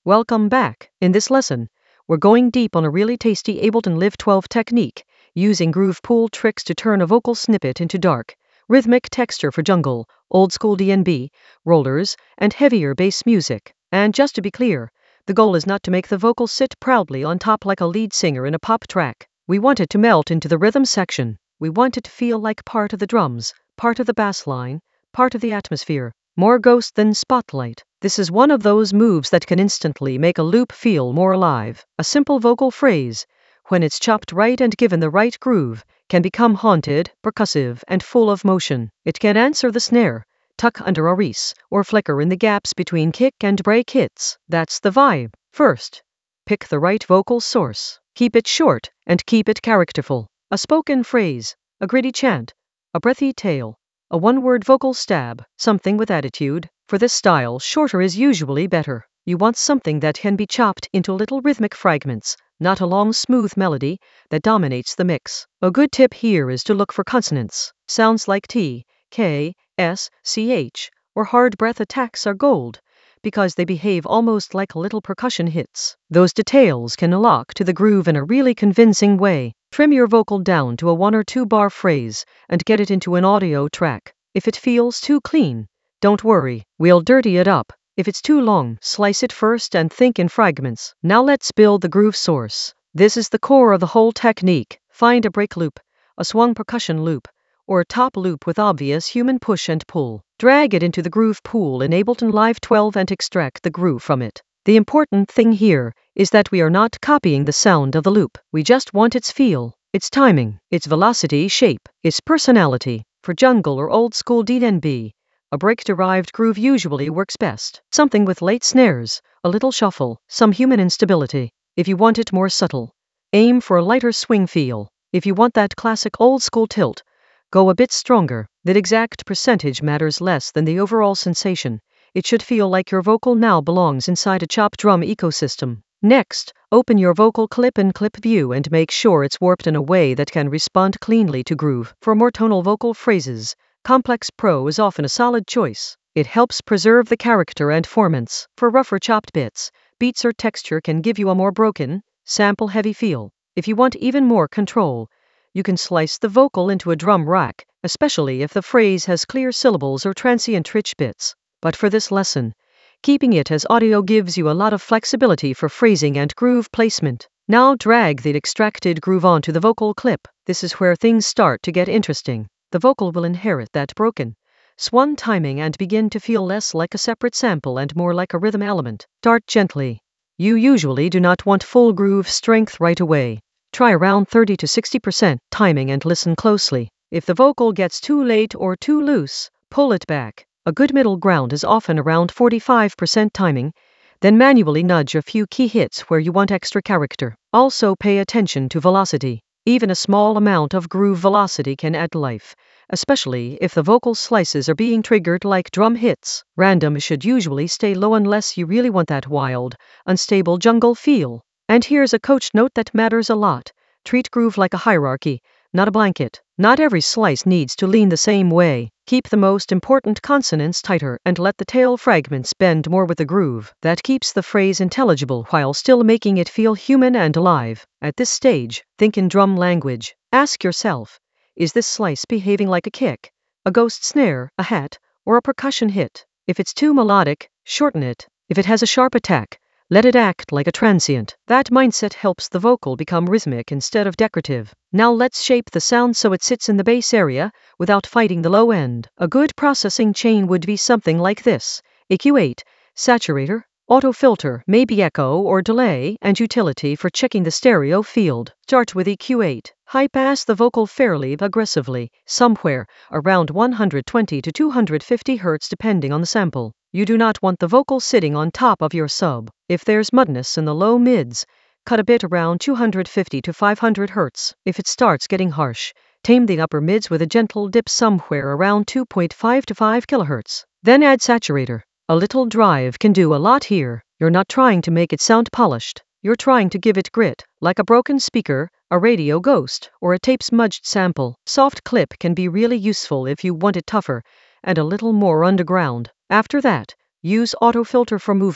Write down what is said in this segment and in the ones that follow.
Welcome back. In this lesson, we're going deep on a really tasty Ableton Live 12 technique, using groove pool tricks to turn a vocal snippet into dark, rhythmic texture for jungle, old school D&B, rollers, and heavier bass music. And just to be clear, the goal is not to make the vocal sit proudly on top like a lead singer in a pop track. We want it to melt into the rhythm section. We want it to feel like part of the drums, part of the bass line, part of the atmosphere. More ghost than spotlight. This is one of those moves that can instantly make a loop feel more alive. A simple vocal phrase, when it's chopped right and given the right groove, can become haunted, percussive, and full of motion. It can answer the snare, tuck under a reese, or flicker in the gaps between kick and break hits. That's the vibe. First, pick the right vocal source. Keep it short and keep it characterful. A spoken phrase, a gritty chant, a breathy tail, a one-word vocal stab, something with attitude. For this style, shorter is usually better. You want something that can be chopped into little rhythmic fragments, not a long smooth melody that dominates the mix. A good tip here is to look for consonants. Sounds like T, K, S, CH, or hard breath attacks are gold, because they behave almost like little percussion hits. Those details can lock to the groove in a really convincing way. Trim your vocal down to a 1 or 2 bar phrase and get it into an audio track. If it feels too clean, don't worry, we'll dirty it up. If it's too long, slice it first and think in fragments. Now let's build the groove source. This is the core of the whole technique. Find a break loop, a swung percussion loop, or a top loop with obvious human push and pull. Drag it into the groove pool in Ableton Live 12 and extract the groove from it. The important thing here is that we are not copying the sound of the loop. We just want its feel, its timing, its velocity, shape, its personality. For jungle or old school D&B, a break-derived groove usually works best. Something with late snares, a little shuffle, some human instability. If you want it more subtle, aim for a lighter swing feel. If you want that classic old school tilt, go a bit stronger. That exact percentage matters less than the overall sensation. It should feel like your vocal now belongs inside a chop drum ecosystem. Next, open your vocal clip in clip view and make sure it's warped in a way that can respond cleanly to groove. For more tonal vocal phrases, Complex Pro is often a solid choice. It helps preserve the character and formants. For rougher chopped bits, beats or texture can give you a more broken, sample-heavy feel. If you want even more control, you can slice the vocal into a drum rack, especially if the phrase has clear syllables or transient rich bits. But for this lesson, keeping it as audio gives you a lot of flexibility for phrasing and groove placement. Now drag the extracted groove onto the vocal clip. This is where things start to get interesting. The vocal will inherit that broken, swung timing and begin to feel less like a separate sample and more like a rhythm element. Start gently. You usually do not want full groove strength right away. Try around 30 to 60% timing and listen closely. If the vocal gets too late or too loose, pull it back. A good middle ground is often around 45% timing, then manually nudge a few key hits where you want extra character. Also pay attention to velocity. Even a small amount of groove velocity can add life, especially if the vocal slices are being triggered like drum hits. Random should usually stay low unless you really want that wild, unstable jungle feel. And here's a coach note that matters a lot. Treat groove like a hierarchy, not a blanket. Not every slice needs to lean the same way. Keep the most important consonants tighter and let the tail fragments bend more with the groove. That keeps the phrase intelligible while still making it feel human and alive. At this stage, think in drum language. Ask yourself, is this slice behaving like a kick, a ghost snare, a hat, or a percussion hit? If it's too melodic, shorten it. If it has a sharp attack, let it act like a transient. That mindset helps the vocal become rhythmic instead of decorative. Now let's shape the sound so it sits in the bass area without fighting the low end. A good processing chain would be something like this: EQ8, saturator, auto filter, maybe echo or delay, and utility for checking the stereo field. Start with EQ8. High pass the vocal fairly aggressively, somewhere around 120 to 250 Hz depending on the sample. You do not want the vocal sitting on top of your sub. If there's mudness in the low mids, cut a bit around 250 to 500 Hz. If it starts getting harsh, tame the upper mids with a gentle dip somewhere around 2.5 to 5 kHz. Then add saturator. A little drive can do a lot here. You're not trying to make it sound polished. You're trying to give it grit, like a broken speaker, a radio ghost, or a tape smudged sample. Soft clip can be really useful if you want it tougher and a little more underground. After that, use auto filter for movement.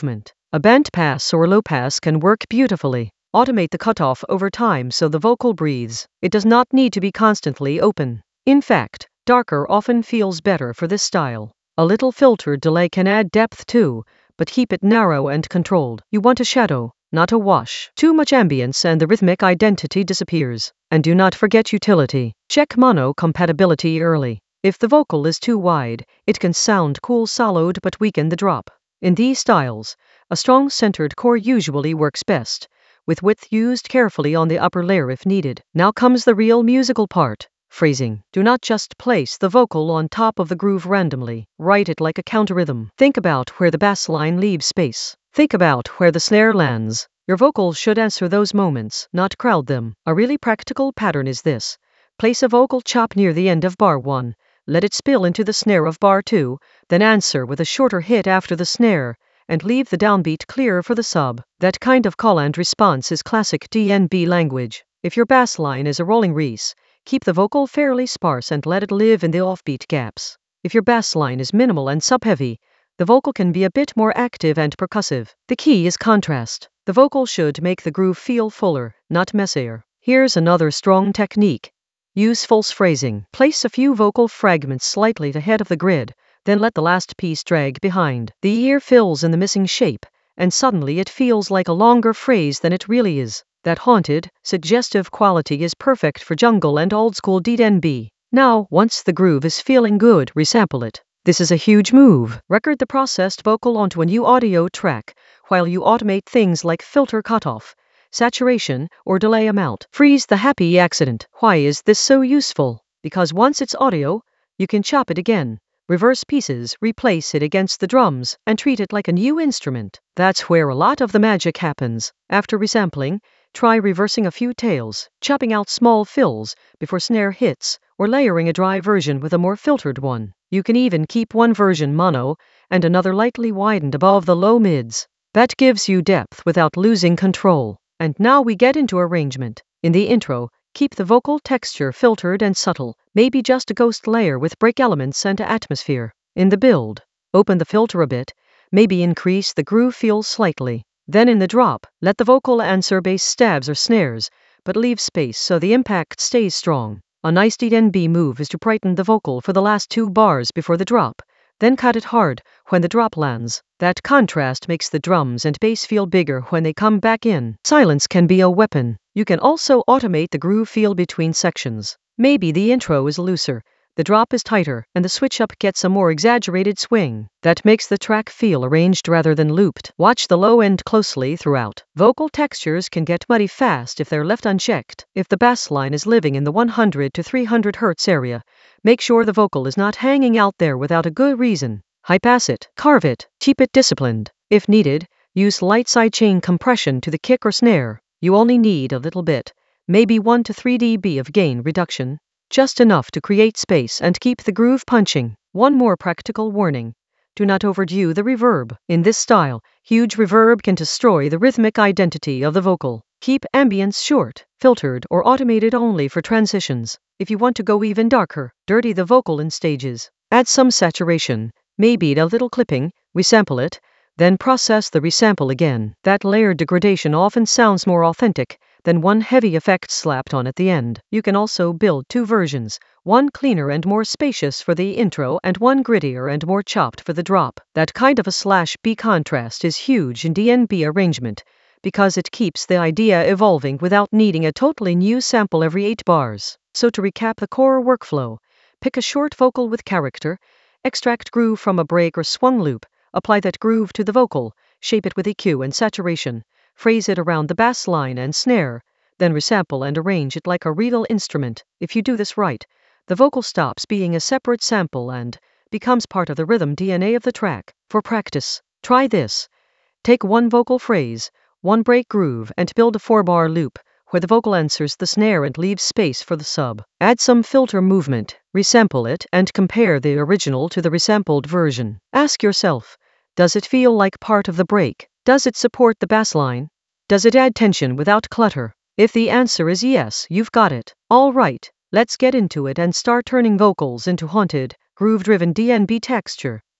A band pass or low pass can work beautifully. Automate the cutoff over time so the vocal breathes. It does not need to be constantly open. In fact, darker often feels better for this style. A little filtered delay can add depth too, but keep it narrow and controlled. You want a shadow, not a wash. Too much ambience and the rhythmic identity disappears. And do not forget utility. Check mono compatibility early. If the vocal is too wide, it can sound cool soloed but weaken the drop. In these styles, a strong centered core usually works best, with width used carefully on the upper layer if needed. Now comes the real musical part. Phrasing. Do not just place the vocal on top of the groove randomly. Write it like a counter-rhythm. Think about where the bass line leaves space. Think about where the snare lands. Your vocal should answer those moments, not crowd them. A really practical pattern is this. Place a vocal chop near the end of bar 1. Let it spill into the snare of bar 2, then answer with a shorter hit after the snare, and leave the downbeat clear for the sub. That kind of call and response is classic DnB language. If your bass line is a rolling reese, keep the vocal fairly sparse and let it live in the offbeat gaps. If your bass line is minimal and sub-heavy, the vocal can be a bit more active and percussive. The key is contrast. The vocal should make the groove feel fuller, not messier. Here's another strong technique. Use false phrasing. Place a few vocal fragments slightly ahead of the grid, then let the last piece drag behind. The ear fills in the missing shape, and suddenly it feels like a longer phrase than it really is. That haunted, suggestive quality is perfect for jungle and old-school DnB. Now, once the groove is feeling good, resample it. This is a huge move. Record the processed vocal onto a new audio track, while you automate things like filter cutoff, saturation, or delay amount. Freeze the happy accident. Why is this so useful? Because once it's audio, you can chop it again, reverse pieces, replace it against the drums, and treat it like a new instrument. That's where a lot of the magic happens. After resampling, try reversing a few tails, chopping out small fills before snare hits, or layering a dry version with a more filtered one. You can even keep one version mono and another lightly widened above the low mids. That gives you depth without losing control. And now we get into arrangement. In the intro, keep the vocal texture filtered and subtle, maybe just a ghost layer with break elements and atmosphere. In the build, open the filter a bit, maybe increase the groove feel slightly. Then in the drop, let the vocal answer bass stabs or snares, but leave space so the impact stays strong. A nice DnB move is to brighten the vocal for the last 2 bars before the drop, then cut it hard when the drop lands. That contrast makes the drums and bass feel bigger when they come back in. Silence can be a weapon. You can also automate the groove feel between sections. Maybe the intro is looser, the drop is tighter, and the switch up gets a more exaggerated swing. That makes the track feel arranged rather than looped. Watch the low end closely throughout. Vocal textures can get muddy fast if they're left unchecked. If the bass line is living in the 100 to 300 Hz area, make sure the vocal is not hanging out there without a good reason. High pass it, carve it, keep it disciplined. If needed, use light sidechain compression to the kick or snare. You only need a little bit, maybe 1 to 3 dB of gain reduction, just enough to create space and keep the groove punching. One more practical warning. Do not overdo the reverb. In this style, huge reverb can destroy the rhythmic identity of the vocal. Keep ambience short, filtered, or automated only for transitions. If you want to go even darker, dirty the vocal in stages. Add some saturation, maybe a little clipping, resample it, then process the resample again. That layered degradation often sounds more authentic than one heavy effect slapped on at the end. You can also build 2 versions, one cleaner and more spacious for the intro and one grittier and more chopped for the drop. That kind of a /B contrast is huge in DnB arrangement, because it keeps the idea evolving without needing a totally new sample every 8 bars. So to recap the core workflow, pick a short vocal with character, extract groove from a break or swung loop, apply that groove to the vocal, shape it with EQ and saturation, phrase it around the bass line and snare, then resample and arrange it like a real instrument. If you do this right, the vocal stops being a separate sample and becomes part of the rhythm DNA of the track. For practice, try this. Take one vocal phrase, one break groove, and build a 4-bar loop, where the vocal answers the snare and leaves space for the sub. Add some filter movement, resample it, and compare the original to the resampled version. Ask yourself, does it feel like part of the break? Does it support the bass line? Does it add tension without clutter? If the answer is yes, you've got it. All right, let's get into it and start turning vocals into haunted, groove-driven DnB texture.